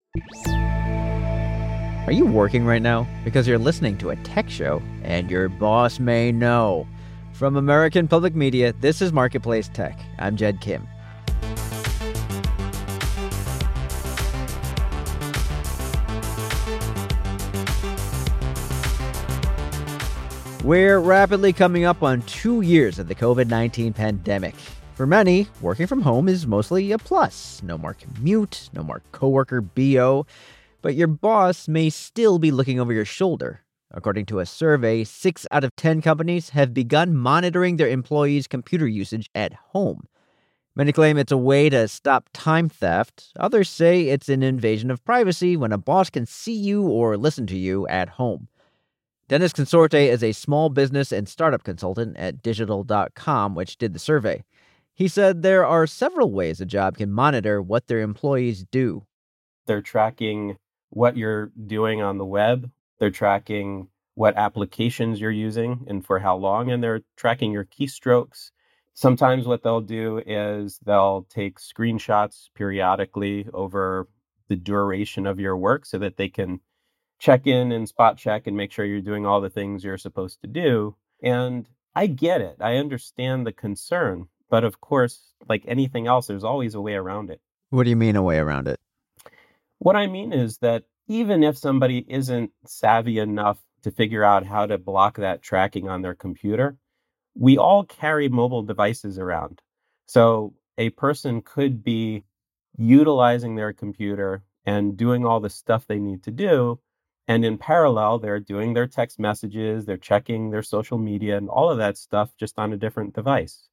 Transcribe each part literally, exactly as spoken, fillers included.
Are you working right now? Because you're listening to a tech show and your boss may know. From American Public Media, this is Marketplace Tech. I'm Jed Kim. We're rapidly coming up on two years of the covid nineteen pandemic. For many, working from home is mostly a plus. No more commute, no more coworker B O. But your boss may still be looking over your shoulder. According to a survey, six out of ten companies have begun monitoring their employees' computer usage at home. Many claim it's a way to stop time theft. Others say it's an invasion of privacy when a boss can see you or listen to you at home. Dennis Consorte is a small business and startup consultant at digital dot com, which did the survey. He said there are several ways a job can monitor what their employees do. They're tracking what you're doing on the web. They're tracking what applications you're using and for how long, and they're tracking your keystrokes. Sometimes what they'll do is they'll take screenshots periodically over the duration of your work so that they can check in and spot check and make sure you're doing all the things you're supposed to do. And I get it. I understand the concern. But of course, like anything else, there's always a way around it. What do you mean a way around it? What I mean is that even if somebody isn't savvy enough to figure out how to block that tracking on their computer, we all carry mobile devices around. So a person could be utilizing their computer and doing all the stuff they need to do. And in parallel, they're doing their text messages, they're checking their social media and all of that stuff just on a different device.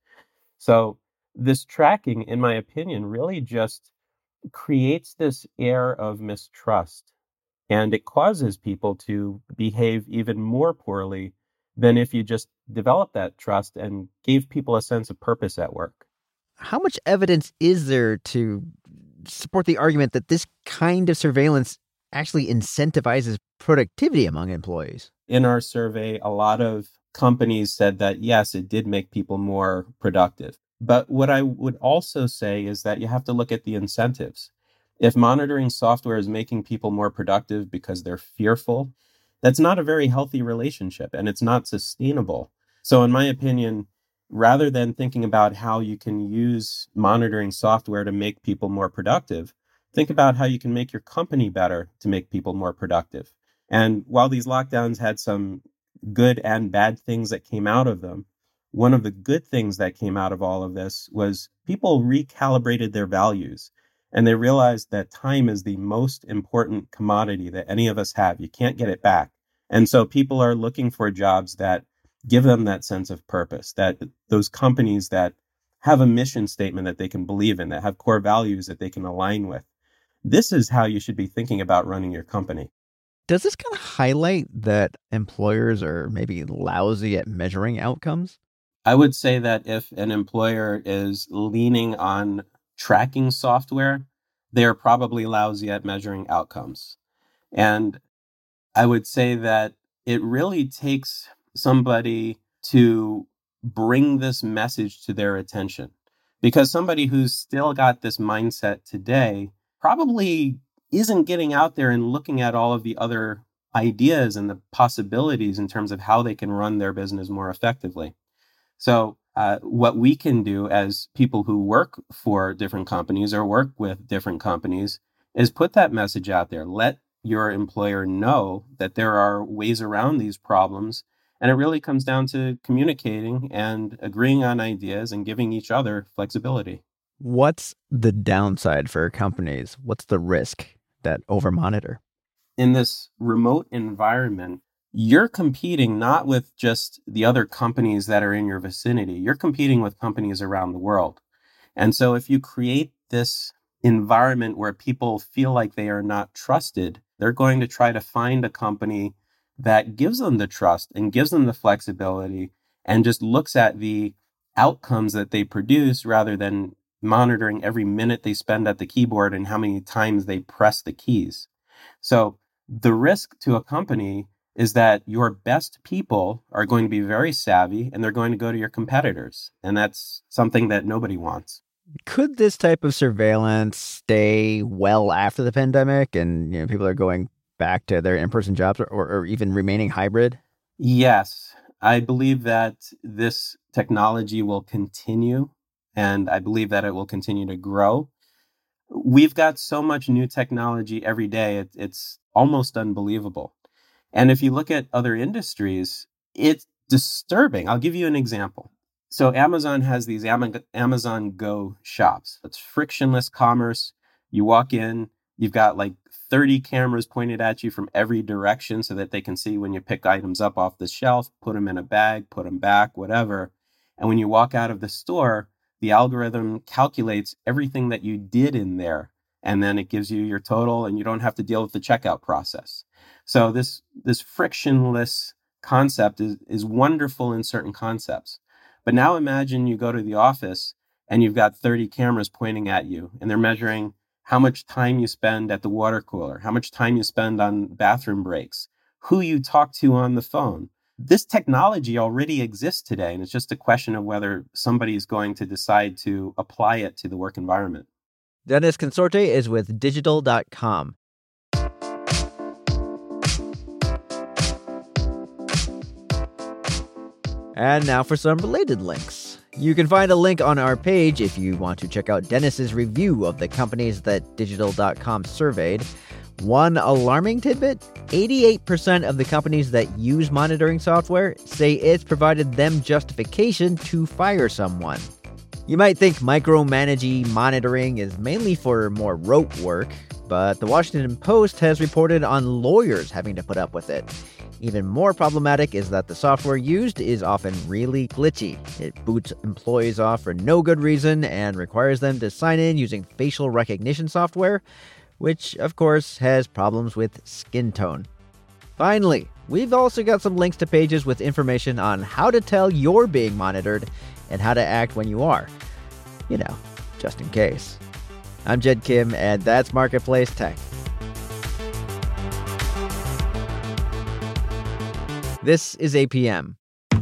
So this tracking, in my opinion, really just creates this air of mistrust, and it causes people to behave even more poorly than if you just developed that trust and gave people a sense of purpose at work. How much evidence is there to support the argument that this kind of surveillance actually incentivizes productivity among employees? In our survey, a lot of companies said that, yes, it did make people more productive. But what I would also say is that you have to look at the incentives. If monitoring software is making people more productive because they're fearful, that's not a very healthy relationship and it's not sustainable. So in my opinion, rather than thinking about how you can use monitoring software to make people more productive, think about how you can make your company better to make people more productive. And while these lockdowns had some good and bad things that came out of them, one of the good things that came out of all of this was people recalibrated their values. And they realized that time is the most important commodity that any of us have. You can't get it back. And so people are looking for jobs that give them that sense of purpose, that those companies that have a mission statement that they can believe in, that have core values that they can align with. This is how you should be thinking about running your company. Does this kind of highlight that employers are maybe lousy at measuring outcomes? I would say that if an employer is leaning on tracking software, they're probably lousy at measuring outcomes. And I would say that it really takes somebody to bring this message to their attention, because somebody who's still got this mindset today probably isn't getting out there and looking at all of the other ideas and the possibilities in terms of how they can run their business more effectively. So uh, what we can do as people who work for different companies or work with different companies is put that message out there. Let your employer know that there are ways around these problems. And it really comes down to communicating and agreeing on ideas and giving each other flexibility. What's the downside for companies? What's the risk that over-monitor? In this remote environment, you're competing not with just the other companies that are in your vicinity. You're competing with companies around the world. And so if you create this environment where people feel like they are not trusted, they're going to try to find a company that gives them the trust and gives them the flexibility and just looks at the outcomes that they produce rather than monitoring every minute they spend at the keyboard and how many times they press the keys. So the risk to a company is that your best people are going to be very savvy and they're going to go to your competitors. And that's something that nobody wants. Could this type of surveillance stay well after the pandemic and you know, people are going back to their in-person jobs or, or even remaining hybrid? Yes, I believe that this technology will continue, and I believe that it will continue to grow. We've got so much new technology every day, it, it's almost unbelievable. And if you look at other industries, it's disturbing. I'll give you an example. So Amazon has these Am- Amazon Go shops. It's frictionless commerce. You walk in, you've got like thirty cameras pointed at you from every direction so that they can see when you pick items up off the shelf, put them in a bag, put them back, whatever. And when you walk out of the store, the algorithm calculates everything that you did in there. And then it gives you your total and you don't have to deal with the checkout process. So this, this frictionless concept is, is wonderful in certain concepts. But now imagine you go to the office and you've got thirty cameras pointing at you and they're measuring how much time you spend at the water cooler, how much time you spend on bathroom breaks, who you talk to on the phone. This technology already exists today, and it's just a question of whether somebody is going to decide to apply it to the work environment. Dennis Consorte is with digital dot com. And now for some related links. You can find a link on our page if you want to check out Dennis's review of the companies that digital dot com surveyed. One alarming tidbit, eighty-eight percent of the companies that use monitoring software say it's provided them justification to fire someone. You might think micromanaging monitoring is mainly for more rote work, but the Washington Post has reported on lawyers having to put up with it. Even more problematic is that the software used is often really glitchy. It boots employees off for no good reason and requires them to sign in using facial recognition software, which, of course, has problems with skin tone. Finally, we've also got some links to pages with information on how to tell you're being monitored and how to act when you are. You know, just in case. I'm Jed Kim, and that's Marketplace Tech. This is A P M.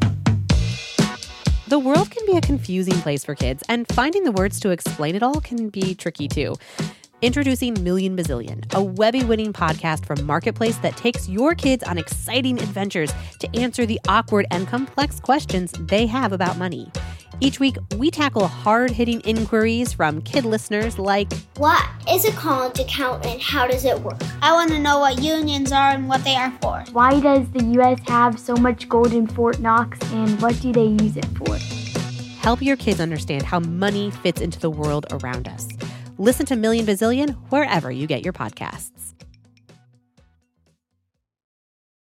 The world can be a confusing place for kids, and finding the words to explain it all can be tricky too. Introducing Million Bazillion, a Webby-winning podcast from Marketplace that takes your kids on exciting adventures to answer the awkward and complex questions they have about money. Each week, we tackle hard-hitting inquiries from kid listeners like, what is a college account and how does it work? I want to know what unions are and what they are for. Why does the U S have so much gold in Fort Knox and what do they use it for? Help your kids understand how money fits into the world around us. Listen to Million Bazillion wherever you get your podcasts.